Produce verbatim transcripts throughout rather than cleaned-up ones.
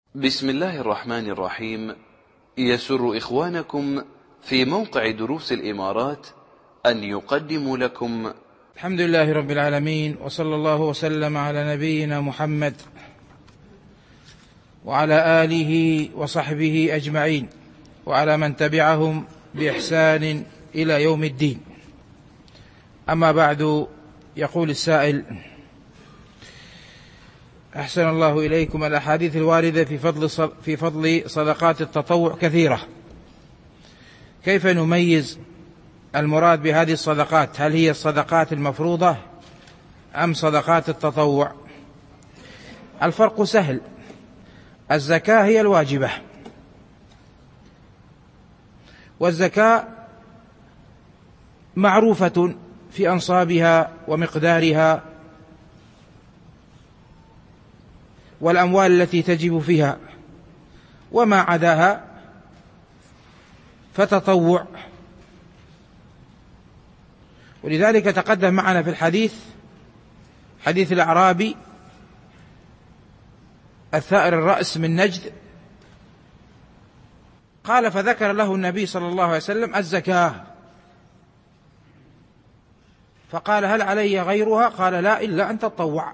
بسم الله الرحمن الرحيم. يسر إخوانكم في موقع دروس الإمارات أن يقدموا لكم الحمد لله رب العالمين، وصلى الله وسلم على نبينا محمد وعلى آله وصحبه أجمعين، وعلى من تبعهم بإحسان إلى يوم الدين. أما بعد، يقول السائل: أحسن الله إليكم، الأحاديث الواردة في فضل في فضل صدقات التطوع كثيرة، كيف نميز المراد بهذه الصدقات؟ هل هي الصدقات المفروضة أم صدقات التطوع؟ الفرق سهل، الزكاة هي الواجبة، والزكاة معروفة في أنصابها ومقدارها والأموال التي تجب فيها، وما عداها فتطوع. ولذلك تقدم معنا في الحديث حديث الأعرابي الثائر الرأس من نجد، قال: فذكر له النبي صلى الله عليه وسلم الزكاة، فقال: هل علي غيرها؟ قال: لا، إلا أن تطوع.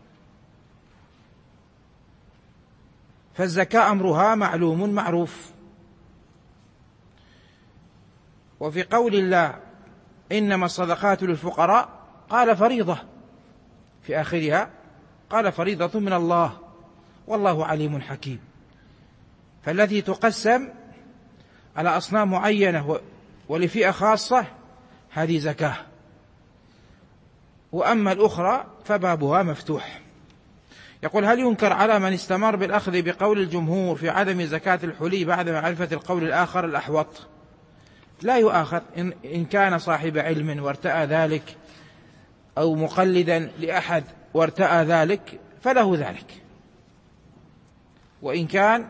فالزكاة أمرها معلوم معروف. وفي قول الله: إنما الصدقات للفقراء، قال: فريضة، في آخرها قال: فريضة من الله والله عليم حكيم. فالتي تقسم على أصناف معينة ولفئة خاصة هذه زكاة، وأما الأخرى فبابها مفتوح. يقول: هل ينكر على من استمر بالأخذ بقول الجمهور في عدم زكاة الحلي بعد معرفة القول الآخر الأحوط؟ لا يؤاخذ إن كان صاحب علم وارتأى ذلك، أو مقلدا لأحد وارتأى ذلك، فله ذلك. وإن كان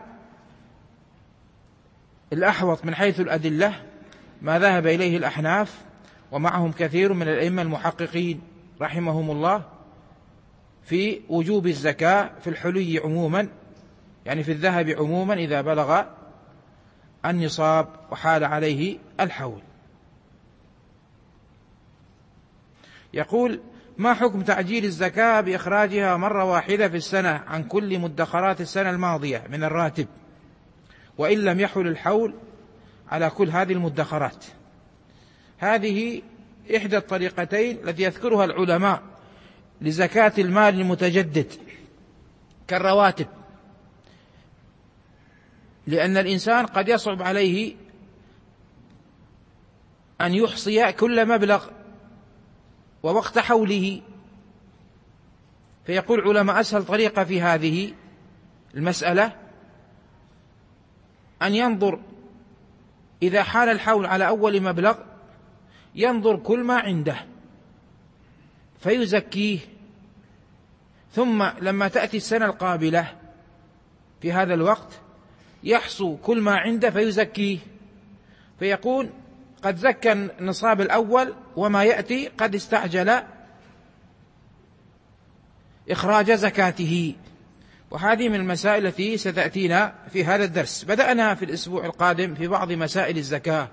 الأحوط من حيث الأدلة ما ذهب إليه الأحناف، ومعهم كثير من الأئمة المحققين رحمهم الله، في وجوب الزكاة في الحلي عموما، يعني في الذهب عموما إذا بلغ النصاب وحال عليه الحول. يقول: ما حكم تعجيل الزكاة بإخراجها مرة واحدة في السنة عن كل مدخرات السنة الماضية من الراتب، وإن لم يحل الحول على كل هذه المدخرات؟ هذه إحدى الطريقتين التي يذكرها العلماء لزكاة المال المتجدد كالرواتب، لأن الإنسان قد يصعب عليه أن يحصي كل مبلغ ووقت حوله، فيقول علماء: أسهل طريقة في هذه المسألة أن ينظر إذا حال الحول على أول مبلغ، ينظر كل ما عنده فيزكيه، ثم لما تأتي السنة القابلة في هذا الوقت يحصو كل ما عنده فيزكيه، فيكون قد زكى النصاب الأول، وما يأتي قد استعجل إخراج زكاته. وهذه من المسائل التي ستأتينا في هذا الدرس. بدأنا في الأسبوع القادم في بعض مسائل الزكاة،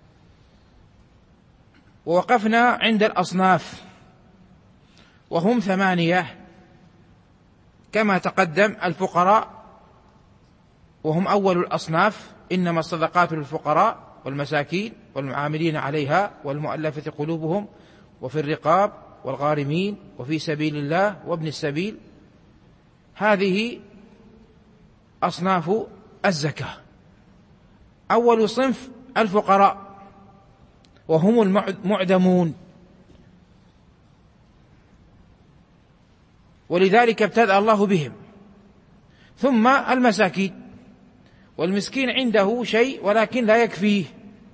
ووقفنا عند الأصناف، وهم ثمانية كما تقدم: الفقراء، وهم أول الأصناف، إنما الصدقات للفقراء والمساكين والعاملين عليها والمؤلفة قلوبهم وفي الرقاب والغارمين وفي سبيل الله وابن السبيل. هذه أصناف الزكاة. أول صنف الفقراء، وهم المعدمون، ولذلك ابتدأ الله بهم. ثم المساكين، والمسكين عنده شيء ولكن لا يكفيه،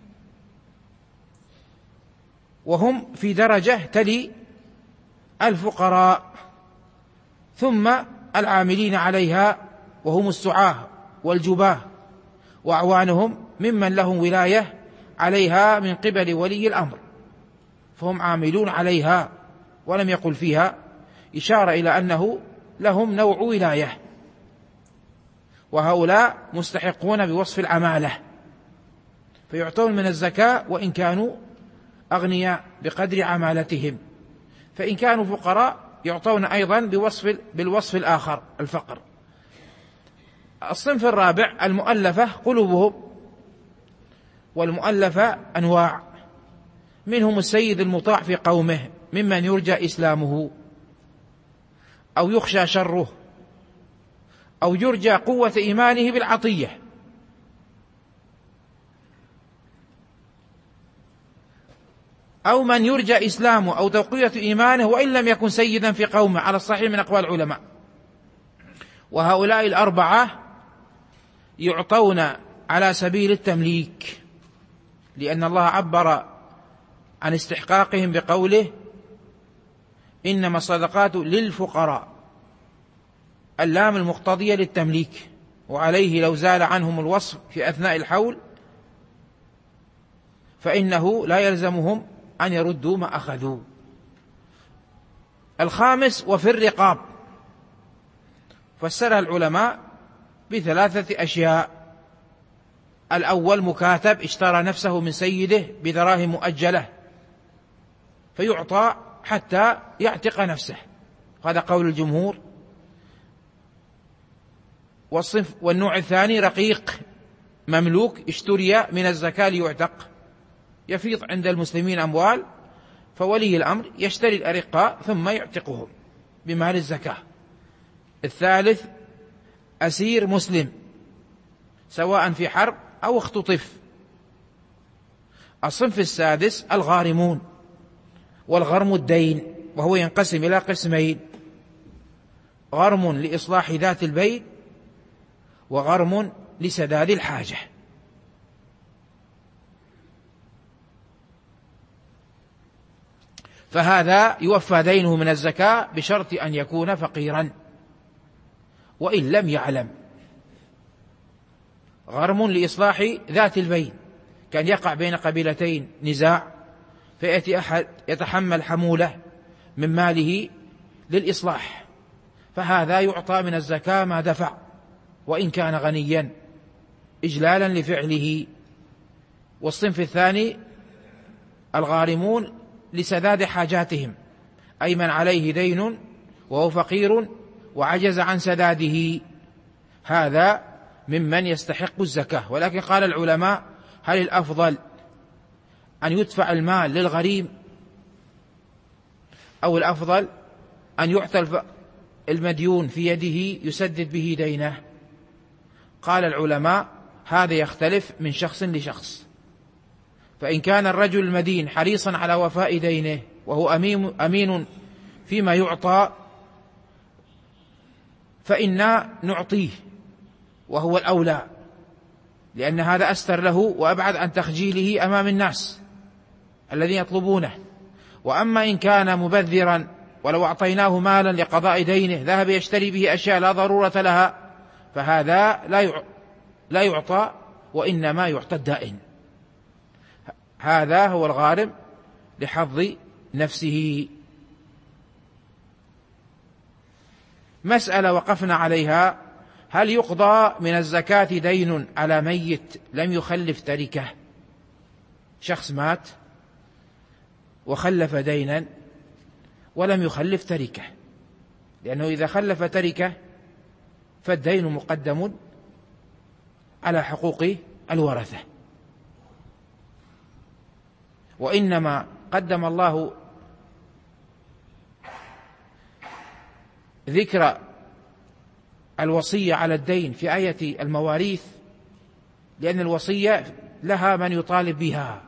وهم في درجة تلي الفقراء. ثم العاملين عليها، وهم السعاة والجباه وأعوانهم ممن لهم ولاية عليها من قبل ولي الأمر، فهم عاملون عليها، ولم يقل فيها، إشارة إلى أنه لهم نوع ولاية. وهؤلاء مستحقون بوصف العمالة، فيعطون من الزكاة وإن كانوا أغنياء بقدر عمالتهم، فإن كانوا فقراء يعطون أيضا بوصف بالوصف الآخر الفقر. الصنف الرابع المؤلفة قلوبهم، والمؤلفة أنواع، منهم السيد المطاع في قومه ممن يرجى إسلامه أو يخشى شره أو يرجى قوة إيمانه بالعطية، أو من يرجى إسلامه أو تقوية إيمانه وإن لم يكن سيدا في قومه على الصحيح من أقوال العلماء. وهؤلاء الأربعة يعطون على سبيل التمليك، لأن الله عبر عن استحقاقهم بقوله إنما الصدقات للفقراء، اللام المقتضية للتمليك، وعليه لو زال عنهم الوصف في أثناء الحول فإنه لا يلزمهم أن يردوا ما أخذوا. الخامس وفي الرقاب، فسرها العلماء بثلاثة أشياء: الأول مكاتب اشترى نفسه من سيده بدراهم مؤجلة فيعطى حتى يعتق نفسه، هذا قول الجمهور. والصنف والنوع الثاني رقيق مملوك اشتري من الزكاة ليعتق، يفيض عند المسلمين أموال فولي الأمر يشتري الأرقاء ثم يعتقهم بمال الزكاة. الثالث أسير مسلم سواء في حرب أو اختطف. الصنف السادس الغارمون، والغرم الدين، وهو ينقسم إلى قسمين: غرم لإصلاح ذات البين، وغرم لسداد الحاجة. فهذا يوفى دينه من الزكاة بشرط أن يكون فقيرا وإن لم يعلم. غرم لإصلاح ذات البين، كان يقع بين قبيلتين نزاع فيأتي أحد يتحمل حمولة من ماله للإصلاح، فهذا يعطى من الزكاة ما دفع وإن كان غنيا إجلالا لفعله. والصنف الثاني الغارمون لسداد حاجاتهم، أي من عليه دين وهو فقير وعجز عن سداده، هذا ممن يستحق الزكاة. ولكن قال العلماء: هل الأفضل أن يدفع المال للغريم أو الأفضل أن يعطى المديون في يده يسدد به دينه؟ قال العلماء: هذا يختلف من شخص لشخص، فإن كان الرجل المدين حريصا على وفاء دينه وهو أمين, أمين فيما يعطى فإنا نعطيه وهو الأولى، لأن هذا أستر له وأبعد عن تخجيله أمام الناس الذين يطلبونه. وأما إن كان مبذرا ولو أعطيناه مالا لقضاء دينه ذهب يشتري به أشياء لا ضرورة لها فهذا لا يعطى وإنما يعطى الدائن. هذا هو الغارم لحظ نفسه. مسألة وقفنا عليها: هل يقضى من الزكاة دين على ميت لم يخلف تركة؟ شخص مات وخلف دينا ولم يخلف تركة، لأنه إذا خلف تركة فالدين مقدم على حقوق الورثة، وإنما قدم الله ذكر الوصية على الدين في آية المواريث لأن الوصية لها من يطالب بها.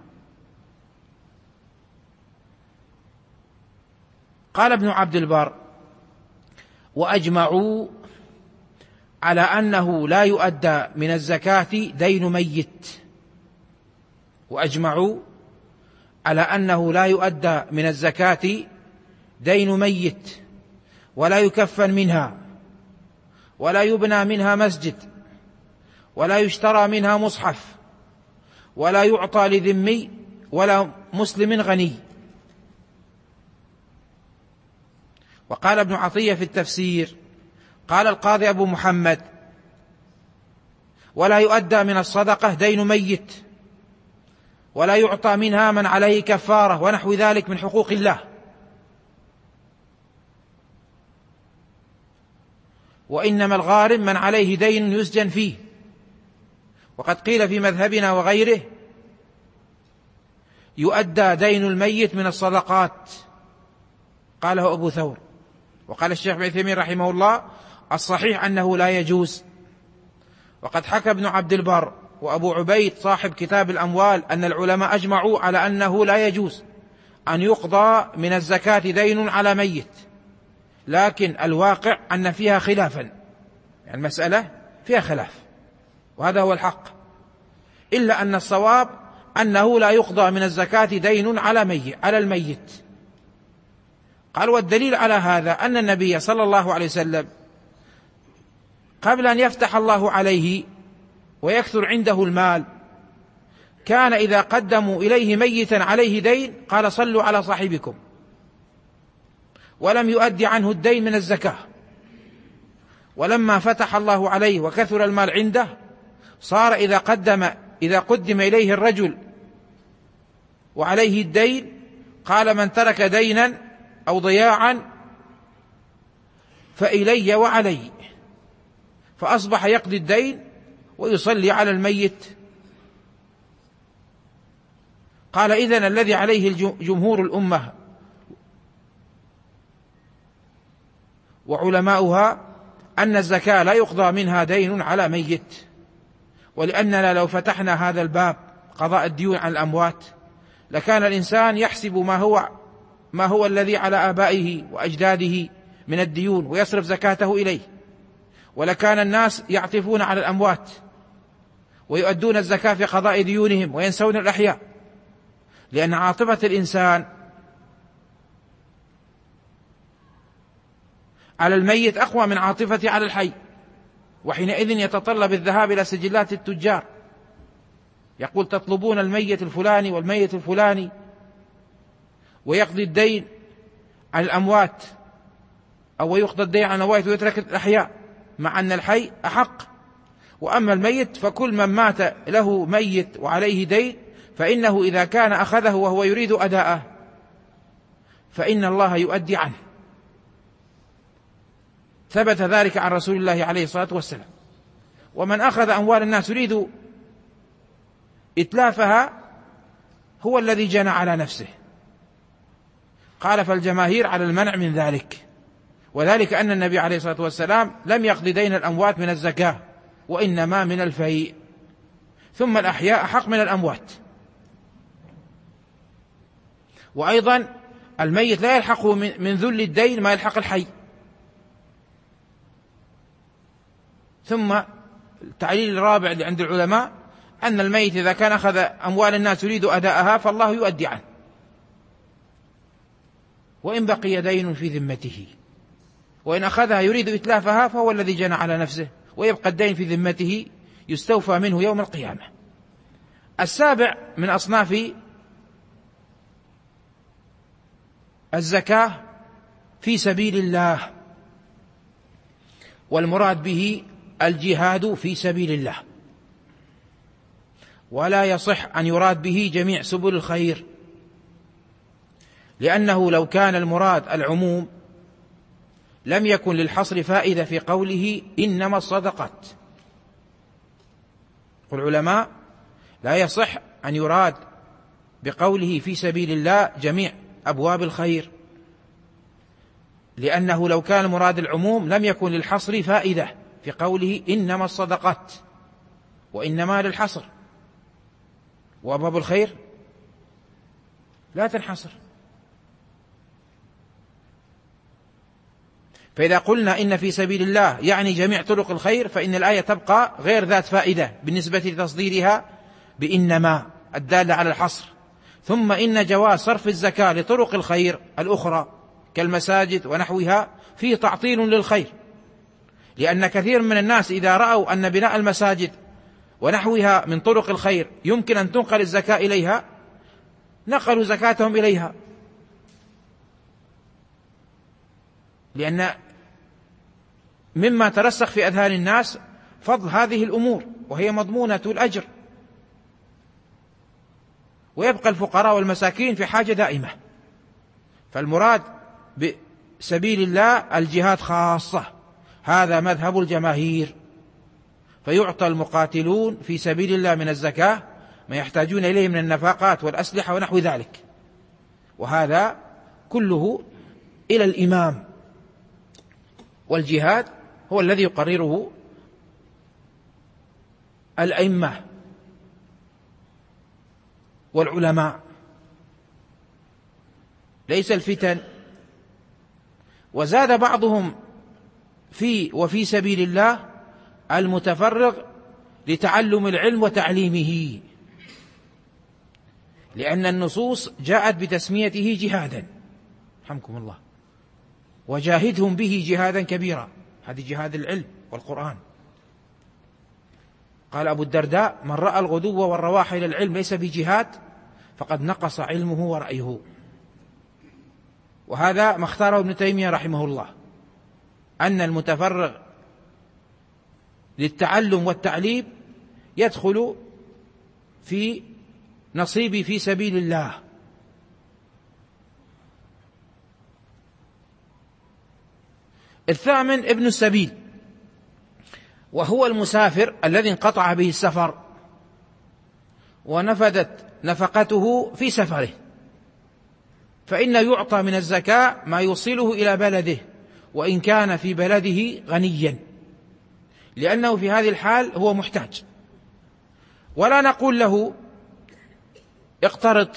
قال ابن عبد البر: وأجمعوا على أنه لا يؤدى من الزكاة دين ميت، وأجمعوا على أنه لا يؤدى من الزكاة دين ميت، ولا يكفن منها، ولا يبنى منها مسجد، ولا يشترى منها مصحف، ولا يعطى لذمي ولا مسلم غني. وقال ابن عطية في التفسير: قال القاضي أبو محمد: ولا يؤدى من الصدقة دين ميت، ولا يعطى منها من عليه كفارة ونحو ذلك من حقوق الله. وإنما الغارم من عليه دين يسجن فيه. وقد قيل في مذهبنا وغيره يؤدى دين الميت من الصدقات، قاله أبو ثور. وقال الشيخ ابن عثيمين رحمه الله الصحيح أنه لا يجوز. وقد حكى ابن عبد البر وأبو عبيد صاحب كتاب الأموال أن العلماء أجمعوا على أنه لا يجوز أن يقضى من الزكاة دين على ميت، لكن الواقع أن فيها خلافا، يعني المسألة فيها خلاف، وهذا هو الحق، إلا أن الصواب أنه لا يقضى من الزكاة دين على ميت على الميت. قال والدليل على هذا أن النبي صلى الله عليه وسلم قبل أن يفتح الله عليه ويكثر عنده المال كان إذا قدموا إليه ميتا عليه دين قال صلوا على صاحبكم، ولم يؤدي عنه الدين من الزكاة. ولما فتح الله عليه وكثر المال عنده صار إذا قدم إذا قدم إليه الرجل وعليه الدين قال من ترك دينا أو ضياعا فإلي وعلي، فأصبح يقضي الدين ويصلي على الميت. قال إذن الذي عليه جمهور الأمة وعلماؤها أن الزكاة لا يقضى منها دين على ميت، ولأننا لو فتحنا هذا الباب قضاء الديون عن الأموات لكان الإنسان يحسب ما هو ما هو الذي على آبائه وأجداده من الديون ويصرف زكاته إليه، ولكان الناس يعطفون على الأموات ويؤدون الزكاة في قضاء ديونهم وينسون الأحياء، لأن عاطفة الإنسان على الميت أقوى من عاطفته على الحي، وحينئذ يتطلب الذهاب إلى سجلات التجار يقول تطلبون الميت الفلاني والميت الفلاني ويقضي الدين عن الأموات أو يقضي الدين عن الأموات ويترك الأحياء، مع أن الحي أحق. وأما الميت فكل من مات له ميت وعليه دين فإنه إذا كان أخذه وهو يريد أداءه فإن الله يؤدي عنه، ثبت ذلك عن رسول الله عليه الصلاة والسلام. ومن أخذ أموال الناس يريد إتلافها هو الذي جنى على نفسه. قال فالجماهير على المنع من ذلك، وذلك أن النبي عليه الصلاة والسلام لم يقض دين الأموات من الزكاة وإنما من الفيء، ثم الأحياء أحق من الأموات. وأيضا الميت لا يلحقه من ذل الدين ما يلحق الحي. ثم التعليل الرابع عند العلماء أن الميت إذا كان أخذ أموال الناس يريد أداءها فالله يؤدي عنه، وإن بقي دين في ذمته، وإن أخذها يريد إتلافها فهو الذي جنى على نفسه، ويبقى الدين في ذمته يستوفى منه يوم القيامة. السابع من أصناف الزكاة في سبيل الله، والمراد به الجهاد في سبيل الله، ولا يصح أن يراد به جميع سبل الخير، لأنه لو كان المراد العموم لم يكن للحصر فائدة في قوله إنما الصدقات. والعلماء لا يصح أن يراد بقوله في سبيل الله جميع أبواب الخير، لأنه لو كان المراد العموم لم يكن للحصر فائدة في قوله إنما الصدقات، وإنما للحصر، وأبواب الخير لا تنحصر. فإذا قلنا إن في سبيل الله يعني جميع طرق الخير فإن الآية تبقى غير ذات فائدة بالنسبة لتصديرها بإنما الدالة على الحصر. ثم إن جواز صرف الزكاة لطرق الخير الأخرى كالمساجد ونحوها فيه تعطيل للخير، لأن كثير من الناس إذا رأوا أن بناء المساجد ونحوها من طرق الخير يمكن أن تنقل الزكاة إليها نقلوا زكاتهم إليها، لأن مما ترسخ في أذهان الناس فضل هذه الأمور وهي مضمونة الأجر، ويبقى الفقراء والمساكين في حاجة دائمة. فالمراد بسبيل الله الجهاد خاصة، هذا مذهب الجماهير، فيعطى المقاتلون في سبيل الله من الزكاة ما يحتاجون إليه من النفقات والأسلحة ونحو ذلك، وهذا كله إلى الإمام، والجهاد هو الذي يقرره الأئمة والعلماء، ليس الفتن. وزاد بعضهم في وفي سبيل الله المتفرغ لتعلم العلم وتعليمه، لأن النصوص جاءت بتسميته جهادا، رحمكم الله، وجاهدهم به جهادا كبيرا، هذه جهاد العلم والقرآن. قال أبو الدرداء: من رأى الغدو والرواح إلى العلم ليس بجهاد فقد نقص علمه ورأيه. وهذا ما اختاره ابن تيمية رحمه الله، أن المتفرغ للتعلم والتعليم يدخل في نصيبي في سبيل الله. الثامن ابن السبيل، وهو المسافر الذي انقطع به السفر ونفدت نفقته في سفره، فإن يعطى من الزكاة ما يوصله إلى بلده وإن كان في بلده غنيا، لأنه في هذه الحال هو محتاج، ولا نقول له اقترض،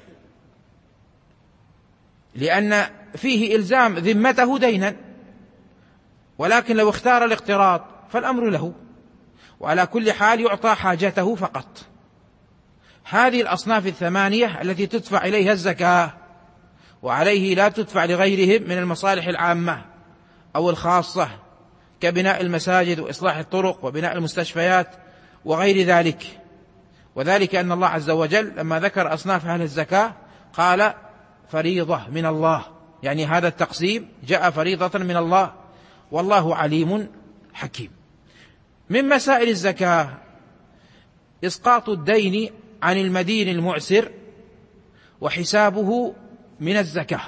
لأن فيه إلزام ذمته دينا، ولكن لو اختار الاقتراض فالأمر له، وعلى كل حال يعطى حاجته فقط. هذه الأصناف الثمانية التي تدفع إليها الزكاة، وعليه لا تدفع لغيرهم من المصالح العامة أو الخاصة كبناء المساجد وإصلاح الطرق وبناء المستشفيات وغير ذلك. وذلك أن الله عز وجل لما ذكر أصناف أهل الزكاة قال فريضة من الله، يعني هذا التقسيم جاء فريضة من الله، والله عليم حكيم. من مسائل الزكاة إسقاط الدين عن المدين المعسر وحسابه من الزكاة.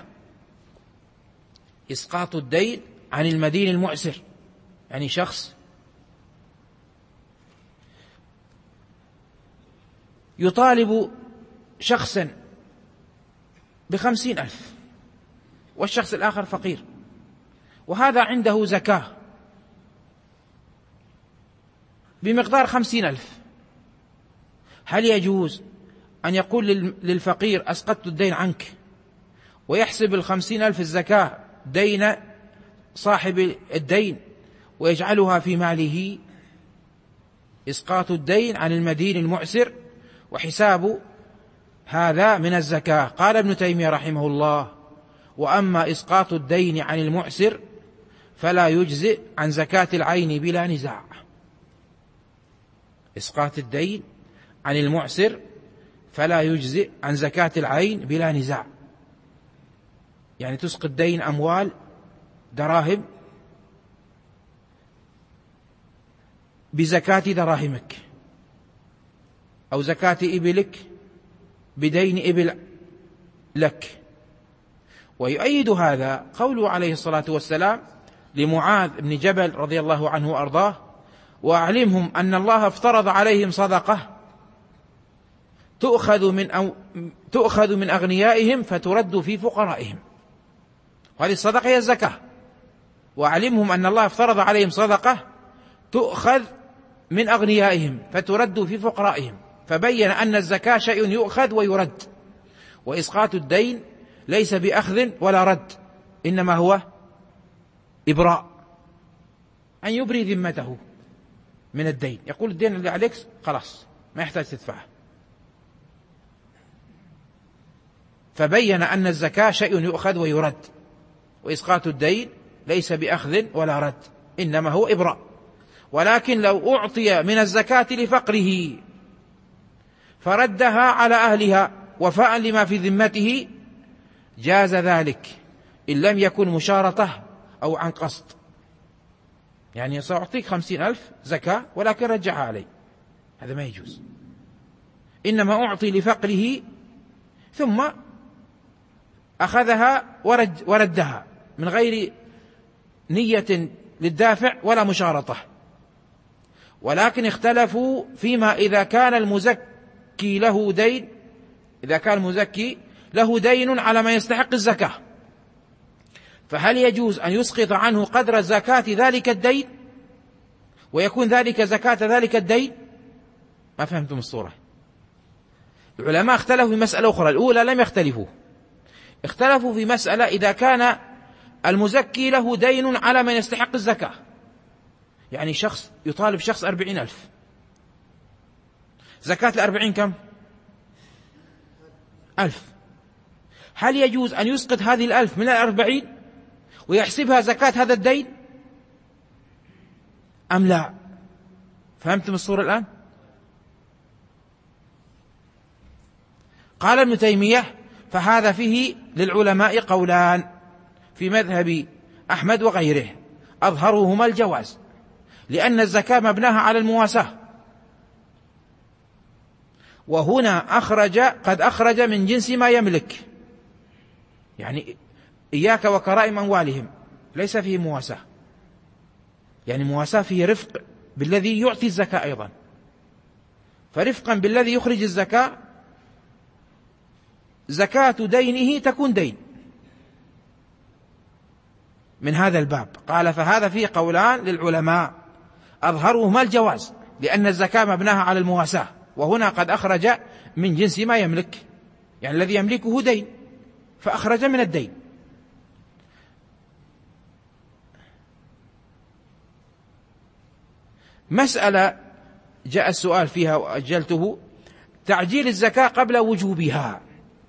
إسقاط الدين عن المدين المعسر، يعني شخص يطالب شخصا بخمسين ألف والشخص الآخر فقير، وهذا عنده زكاة بمقدار خمسين ألف، هل يجوز أن يقول للفقير أسقطت الدين عنك ويحسب الخمسين ألف الزكاة دين صاحب الدين ويجعلها في ماله؟ إسقاط الدين عن المدين المعسر وحساب هذا من الزكاة. قال ابن تيمية رحمه الله: وأما إسقاط الدين عن المعسر فلا يجزئ عن زكاة العين بلا نزاع. إسقاط الدين عن المعسر فلا يجزئ عن زكاة العين بلا نزاع، يعني تسقط دين أموال دراهم بزكاة دراهمك، أو زكاة إبلك بدين إبل لك. ويؤيد هذا قوله عليه الصلاة والسلام لمعاذ بن جبل رضي الله عنه وأرضاه: وأعلمهم أن الله افترض عليهم صدقة تؤخذ من أو تؤخذ من أغنيائهم فترد في فقرائهم. وهذه الصدقة هي الزكاة. وأعلمهم أن الله افترض عليهم صدقة تؤخذ من أغنيائهم فترد في فقرائهم، فبين أن الزكاة شيء يؤخذ ويرد، وإسقاط الدين ليس بأخذ ولا رد، إنما هو إبراء، أن يبري ذمته من الدين، يقول الدين اللي عليك خلاص ما يحتاج تدفعه. فبين أن الزكاة شيء يؤخذ ويرد، وإسقاط الدين ليس بأخذ ولا رد، إنما هو إبراء. ولكن لو أعطي من الزكاة لفقره فردها على أهلها وفاء لما في ذمته جاز ذلك، إن لم يكن مشارطة أو عن قصد، يعني سأعطيك خمسين ألف زكاة ولكن رجعها علي، هذا ما يجوز، إنما أعطي لفقره ثم أخذها ورد وردها من غير نية للدافع ولا مشارطة. ولكن اختلفوا فيما إذا كان المزكي له دين، إذا كان المزكي له دين على ما يستحق الزكاة، فهل يجوز أن يسقط عنه قدر زكاة ذلك الدين ويكون ذلك زكاة ذلك الدين؟ ما فهمتم الصورة. العلماء اختلفوا في مسألة أخرى، الأولى لم يختلفوا، اختلفوا في مسألة إذا كان المزكي له دين على من يستحق الزكاة، يعني شخص يطالب شخص أربعين ألف، زكاة الأربعين كم؟ ألف. هل يجوز أن يسقط هذه الألف من الأربعين ويحسبها زكاة هذا الدين أم لا؟ فهمتم الصورة الآن؟ قال ابن تيمية: فهذا فيه للعلماء قولان في مذهب أحمد وغيره، أظهرهما الجواز، لأن الزكاة مبناها على المواساة، وهنا أخرج قد أخرج من جنس ما يملك، يعني إياك وكرائم أموالهم ليس فيه مواساة، يعني مواساة فيه رفق بالذي يعطي الزكاة أيضا، فرفقا بالذي يخرج الزكاة زكاة دينه تكون دين من هذا الباب. قال: فهذا فيه قولان للعلماء، أظهرهما الجواز، لأن الزكاة مبناها على المواساة، وهنا قد أخرج من جنس ما يملك، يعني الذي يملكه دين فأخرج من الدين. مسألة جاء السؤال فيها وأجلته: تعجيل الزكاة قبل وجوبها،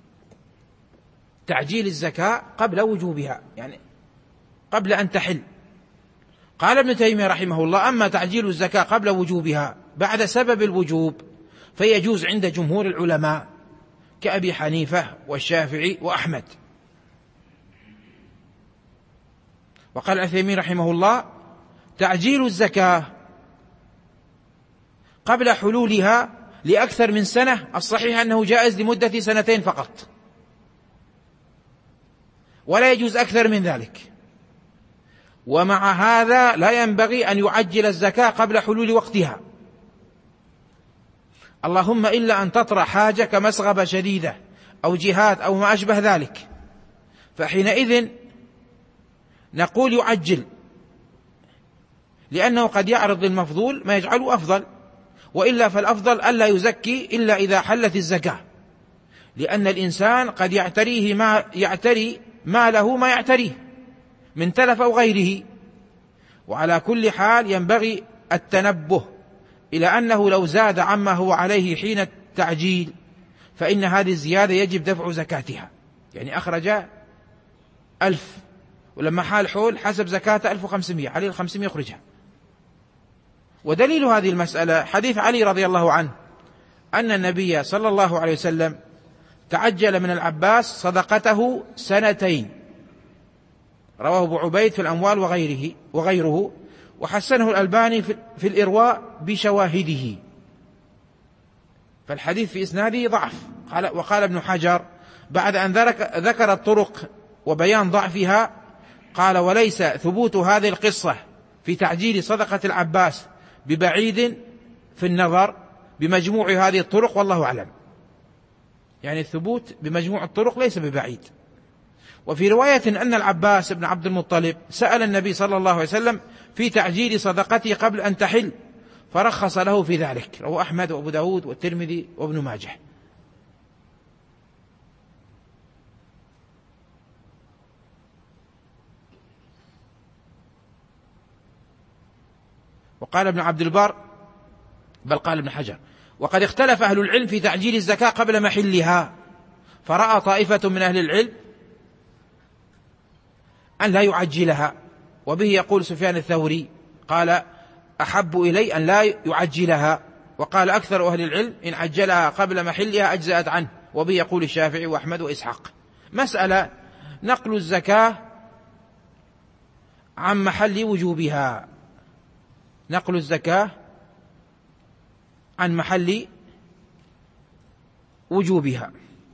تعجيل الزكاة قبل وجوبها، يعني قبل أن تحل. قال ابن تيمية رحمه الله: أما تعجيل الزكاة قبل وجوبها بعد سبب الوجوب فيجوز عند جمهور العلماء كأبي حنيفة والشافعي وأحمد. وقال العثيمين رحمه الله: تعجيل الزكاة قبل حلولها لأكثر من سنة الصحيح أنه جائز لمدة سنتين فقط، ولا يجوز أكثر من ذلك. ومع هذا لا ينبغي أن يعجل الزكاة قبل حلول وقتها، اللهم إلا أن تطرأ حاجة كمسغبة شديدة أو جهاد أو ما أشبه ذلك، فحينئذ نقول يعجل، لأنه قد يعرض للمفضول ما يجعله أفضل، وإلا فالأفضل ألا يزكي إلا إذا حلت الزكاة، لأن الإنسان قد يعتريه ما يعتري ما له ما يعتريه من تلف أو غيره. وعلى كل حال ينبغي التنبه إلى أنه لو زاد عما هو عليه حين التعجيل فإن هذه الزيادة يجب دفع زكاتها، يعني أخرج ألف ولما حال حول حسب زكاة ألف وخمسمائة، عليه الخمسمائة يخرجها. ودليل هذه المسألة حديث علي رضي الله عنه أن النبي صلى الله عليه وسلم تعجل من العباس صدقته سنتين، رواه أبو عبيد في الأموال وغيره وغيره وحسنه الألباني في الإرواء بشواهده، فالحديث في إسناده ضعف. قال وقال ابن حجر بعد أن ذكر الطرق وبيان ضعفها قال: وليس ثبوت هذه القصة في تعجيل صدقة العباس ببعيد في النظر بمجموع هذه الطرق، والله أعلم. يعني الثبوت بمجموع الطرق ليس ببعيد. وفي رواية أن العباس بن عبد المطلب سأل النبي صلى الله عليه وسلم في تعجيل صدقته قبل أن تحل فرخص له في ذلك، رواه أحمد وأبو داود والترمذي وابن ماجه. وقال ابن عبد البر بل قال ابن حجر: وقد اختلف أهل العلم في تعجيل الزكاة قبل محلها، فرأى طائفة من أهل العلم أن لا يعجلها، وبه يقول سفيان الثوري قال: أحب إلي أن لا يعجلها، وقال أكثر أهل العلم إن عجلها قبل محلها أجزأت عنه، وبه يقول الشافعي وأحمد وإسحاق. مسألة نقل الزكاة عن محل وجوبها، نقل الزكاة عن محل وجوبها.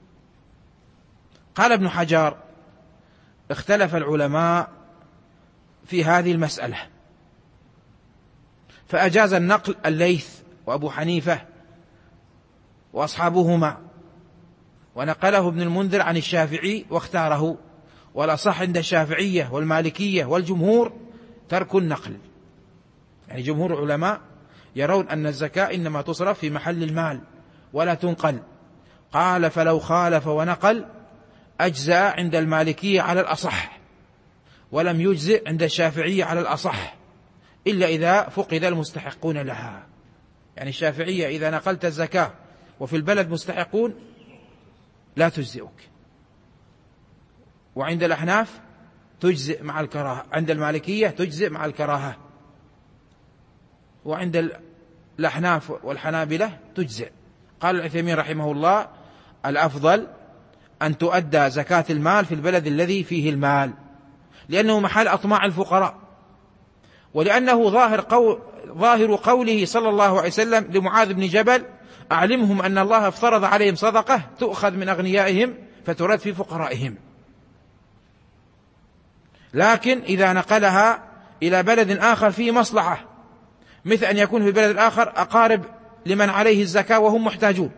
قال ابن حجر: اختلف العلماء في هذه المسألة، فأجاز النقل الليث وأبو حنيفة وأصحابهما، ونقله ابن المنذر عن الشافعي واختاره، والأصح عند الشافعية والمالكية والجمهور ترك النقل. يعني جمهور العلماء يرون أن الزكاة إنما تصرف في محل المال ولا تنقل. قال: فلو خالف ونقل أجزأ عند المالكية على الأصح، ولم يجزئ عند الشافعية على الأصح، إلا إذا فقد المستحقون لها. يعني الشافعية إذا نقلت الزكاة وفي البلد مستحقون لا تجزئك، وعند الأحناف تجزئ مع الكراهة، عند المالكية تجزئ مع الكراهة، وعند الأحناف والحنابلة تجزئ. قال العثيمين رحمه الله: الأفضل أن تؤدى زكاة المال في البلد الذي فيه المال، لأنه محل أطماع الفقراء، ولأنه ظاهر, قول ظاهر قوله صلى الله عليه وسلم لمعاذ بن جبل: أعلمهم أن الله افترض عليهم صدقة تؤخذ من أغنيائهم فترد في فقرائهم. لكن إذا نقلها إلى بلد آخر فيه مصلحة، مثل أن يكون في البلد الآخر أقارب لمن عليه الزكاة وهم محتاجون،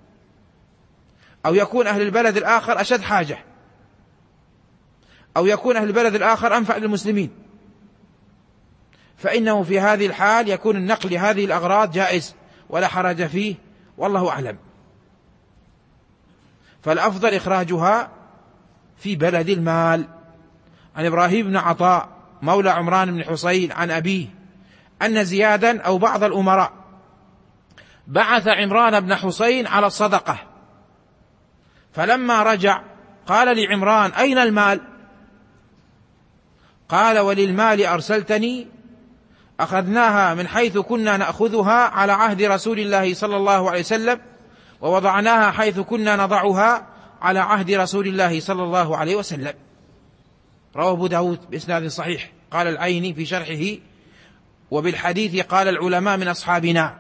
أو يكون أهل البلد الآخر أشد حاجة، أو يكون أهل البلد الآخر أنفع للمسلمين، فإنه في هذه الحال يكون النقل لهذه الأغراض جائز ولا حرج فيه، والله أعلم. فالأفضل إخراجها في بلد المال. عن إبراهيم بن عطاء مولى عمران بن حصين عن أبيه أن زيادا أو بعض الأمراء بعث عمران بن حصين على الصدقة، فلما رجع قال لعمران: أين المال؟ قال: وللمال أرسلتني، أخذناها من حيث كنا نأخذها على عهد رسول الله صلى الله عليه وسلم، ووضعناها حيث كنا نضعها على عهد رسول الله صلى الله عليه وسلم. رواه أبو داود بإسناد صحيح. قال العيني في شرحه: وبالحديث قال العلماء من أصحابنا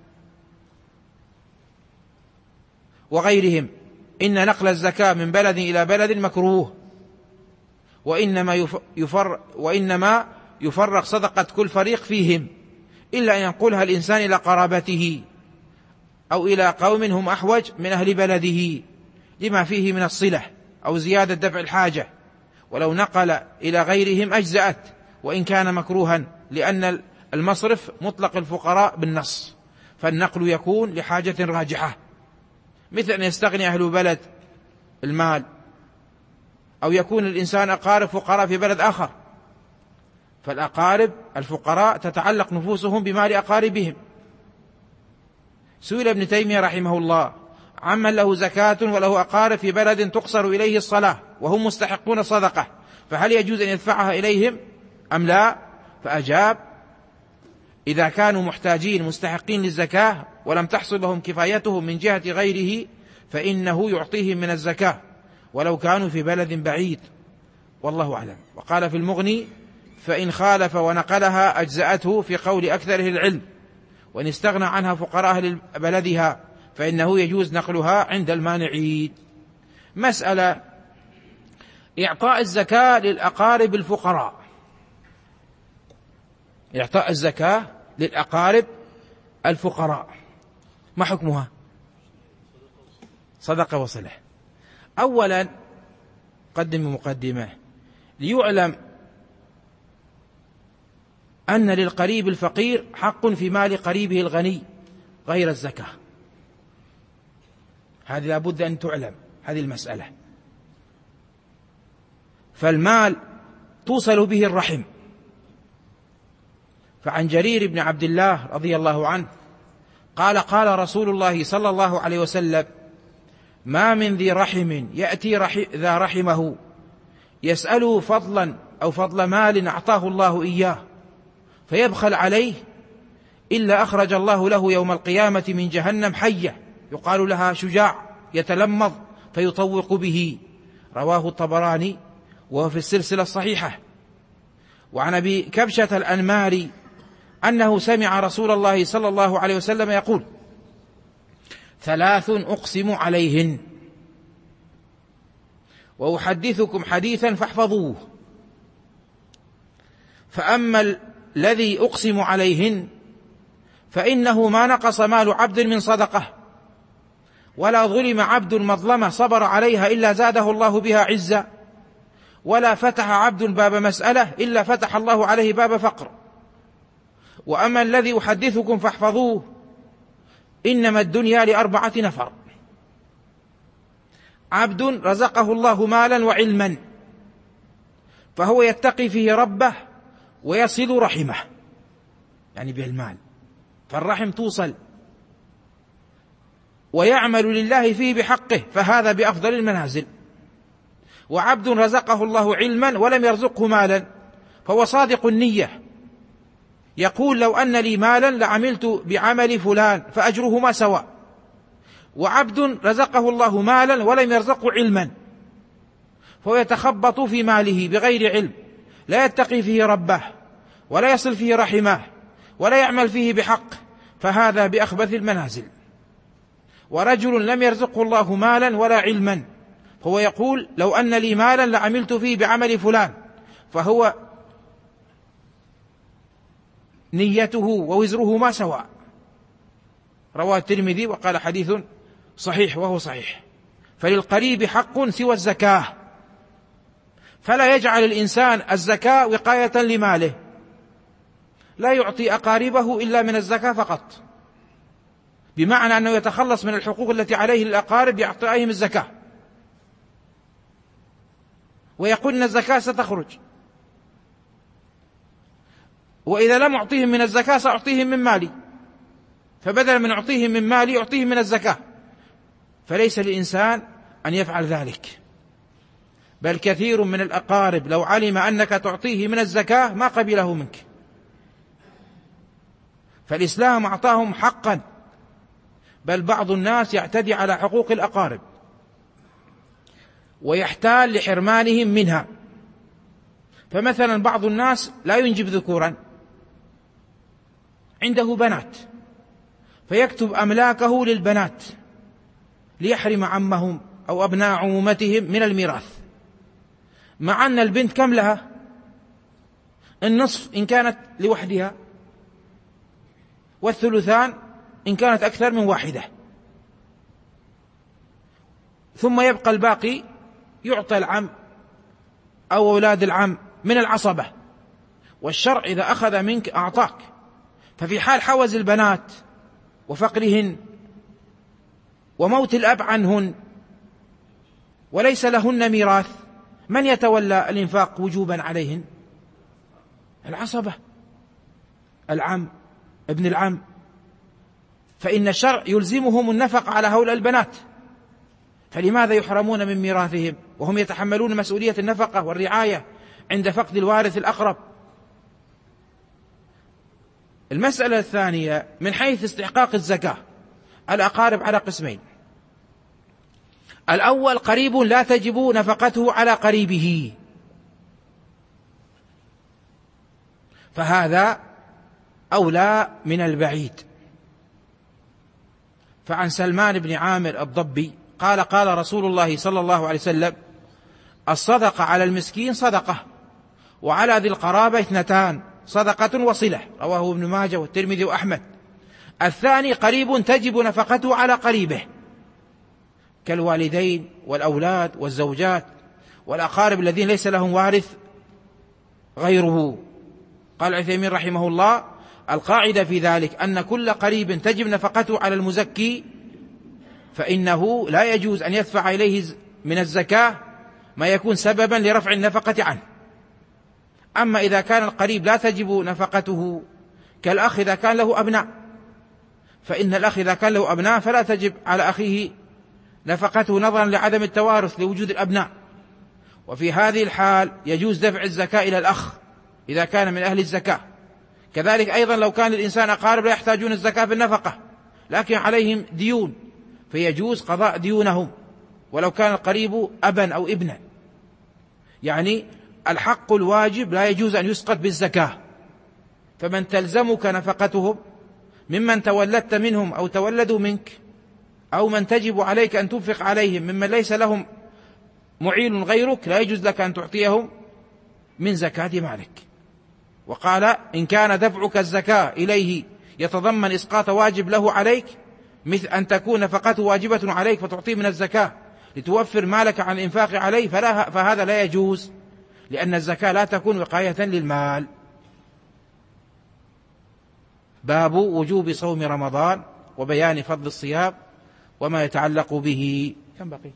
وغيرهم إن نقل الزكاة من بلد إلى بلد مكروه، وإنما يفر وإنما يفرق صدقة كل فريق فيهم، إلا أن ينقلها الإنسان إلى قرابته أو إلى قوم هم أحوج من أهل بلده لما فيه من الصلة أو زيادة دفع الحاجة، ولو نقل إلى غيرهم أجزأت وإن كان مكروها، لأن المصرف مطلق الفقراء بالنص، فالنقل يكون لحاجة راجحة، مثل أن يستغني أهل بلد المال، أو يكون الإنسان أقارب فقراء في بلد آخر، فالأقارب الفقراء تتعلق نفوسهم بمال أقاربهم. سئل ابن تيمية رحمه الله عمن له زكاة وله أقارب في بلد تقصر إليه الصلاة وهم مستحقون صدقة، فهل يجوز أن يدفعها إليهم أم لا؟ فأجاب: إذا كانوا محتاجين مستحقين للزكاة ولم تحصل لهم كفايتهم من جهة غيره فإنه يعطيهم من الزكاة ولو كانوا في بلد بعيد، والله أعلم. وقال في المغني: فإن خالف ونقلها أجزأته، في قول أكثر أهل العلم، وإن استغنى عنها فقراء أهل بلدها فإنه يجوز نقلها عند المانعين. مسألة: إعطاء الزكاة للأقارب الفقراء. إعطاء الزكاة للأقارب الفقراء ما حكمها؟ صدقة وصلة. أولا قدم مقدمة ليعلم أن للقريب الفقير حق في مال قريبه الغني غير الزكاة، هذه لابد أن تعلم هذه المسألة. فالمال توصل به الرحم، فعن جرير بن عبد الله رضي الله عنه قال: قال رسول الله صلى الله عليه وسلم: ما من ذي رحم يأتي رحم ذا رحمه يسأله فضلا أو فضل مال أعطاه الله إياه فيبخل عليه إلا أخرج الله له يوم القيامة من جهنم حية يقال لها شجاع يتلمظ فيطوق به. رواه الطبراني وهو في السلسلة الصحيحة. وعن أبي كبشة الأنماري أنه سمع رسول الله صلى الله عليه وسلم يقول: ثلاث أقسم عليهن وأحدثكم حديثا فاحفظوه. فأما الذي أقسم عليهن فإنه ما نقص مال عبد من صدقة، ولا ظلم عبد مظلمة صبر عليها إلا زاده الله بها عزا، ولا فتح عبد باب مسألة إلا فتح الله عليه باب فقر. وأما الذي أحدثكم فاحفظوه إنما الدنيا لأربعة نفر: عبد رزقه الله مالا وعلما فهو يتقي فيه ربه ويصل رحمه، يعني بالمال، فالرحم توصل، ويعمل لله فيه بحقه، فهذا بأفضل المنازل. وعبد رزقه الله علما ولم يرزقه مالا فهو صادق النية، يقول لو أن لي مالا لعملت بعمل فلان فأجرهما سواء. وعبد رزقه الله مالا ولم يرزقه علما فهو يتخبط في ماله بغير علم، لا يتقي فيه ربه ولا يصل فيه رحمه ولا يعمل فيه بحق، فهذا بأخبث المنازل. ورجل لم يرزقه الله مالا ولا علما فهو يقول لو أن لي مالا لعملت فيه بعمل فلان، فهو نيته ووزرهما سواء. رواه الترمذي وقال حديث صحيح، وهو صحيح. فللقريب حق سوى الزكاة، فلا يجعل الإنسان الزكاة وقاية لماله، لا يعطي أقاربه إلا من الزكاة فقط، بمعنى أنه يتخلص من الحقوق التي عليه للأقارب بإعطائهم الزكاة، ويقول أن الزكاة ستخرج، وإذا لم أعطيهم من الزكاة سأعطيهم من مالي، فبدلا من أعطيهم من مالي أعطيهم من الزكاة. فليس للإنسان أن يفعل ذلك، بل كثير من الأقارب لو علم أنك تعطيه من الزكاة ما قبله منك. فالإسلام أعطاهم حقا، بل بعض الناس يعتدي على حقوق الأقارب ويحتال لحرمانهم منها. فمثلا بعض الناس لا ينجب ذكورا، عنده بنات، فيكتب أملاكه للبنات ليحرم عمهم أو أبناء عمومتهم من الميراث، مع أن البنت كم لها؟ النصف إن كانت لوحدها، والثلثان إن كانت أكثر من واحدة، ثم يبقى الباقي يعطى العم أو أولاد العم من العصبة، والشرع إذا أخذ منك أعطاك. ففي حال حوز البنات وفقرهن وموت الأب عنهن وليس لهن ميراث، من يتولى الإنفاق وجوبا عليهن؟ العصبة، العم، ابن العم. فإن الشرع يلزمهم النفق على هؤلاء البنات، فلماذا يحرمون من ميراثهم وهم يتحملون مسؤولية النفقة والرعاية عند فقد الوارث الأقرب؟ المسألة الثانية من حيث استحقاق الزكاة، الأقارب على قسمين: الأول قريب لا تجب نفقته على قريبه، فهذا أولى من البعيد. فعن سلمان بن عامر الضبي قال قال رسول الله صلى الله عليه وسلم: الصدقة على المسكين صدقة، وعلى ذي القرابة اثنتان، صدقة وصلة. رواه ابن ماجه والترمذي وأحمد. الثاني قريب تجب نفقته على قريبه، كالوالدين والأولاد والزوجات والأقارب الذين ليس لهم وارث غيره. قال عثيمين رحمه الله: القاعدة في ذلك أن كل قريب تجب نفقته على المزكي، فإنه لا يجوز أن يدفع إليه من الزكاة ما يكون سببا لرفع النفقة عنه. أما إذا كان القريب لا تجب نفقته، كالأخ إذا كان له أبناء، فإن الأخ إذا كان له أبناء فلا تجب على أخيه نفقته نظرا لعدم التوارث لوجود الأبناء، وفي هذه الحال يجوز دفع الزكاة إلى الأخ إذا كان من أهل الزكاة. كذلك أيضا لو كان الإنسان أقارب لا يحتاجون الزكاة في النفقة لكن عليهم ديون، فيجوز قضاء ديونهم ولو كان القريب أبا أو ابنا. يعني الحق الواجب لا يجوز أن يسقط بالزكاة، فمن تلزمك نفقتهم ممن تولدت منهم أو تولدوا منك أو من تجب عليك أن تنفق عليهم ممن ليس لهم معين غيرك لا يجوز لك أن تعطيهم من زكاة مالك. وقال إن كان دفعك الزكاة إليه يتضمن إسقاط واجب له عليك، مثل أن تكون نفقته واجبة عليك فتعطيه من الزكاة لتوفر مالك عن الإنفاق عليه، فلا فهذا لا يجوز، لأن الزكاة لا تكون وقاية للمال. باب وجوب صوم رمضان وبيان فضل الصيام وما يتعلق به. كم بقي؟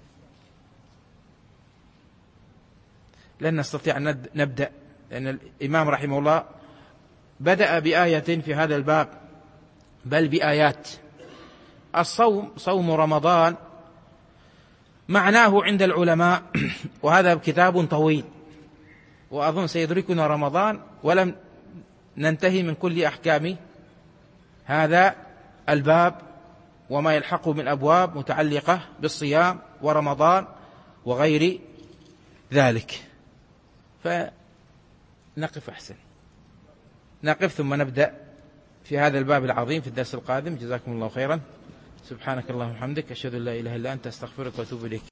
لن نستطيع أن نبدأ، لأن الإمام رحمه الله بدأ بآية في هذا الباب، بل بآيات. الصوم، صوم رمضان، معناه عند العلماء، وهذا كتاب طويل وأظن سيدركنا رمضان ولم ننتهي من كل أحكام هذا الباب وما يلحقه من أبواب متعلقة بالصيام ورمضان وغير ذلك. فنقف أحسن، نقف ثم نبدأ في هذا الباب العظيم في الدرس القادم. جزاكم الله خيرا. سبحانك اللهم وبحمدك، أشهد أن لا إله إلا أنت، أستغفرك وأتوب إليك.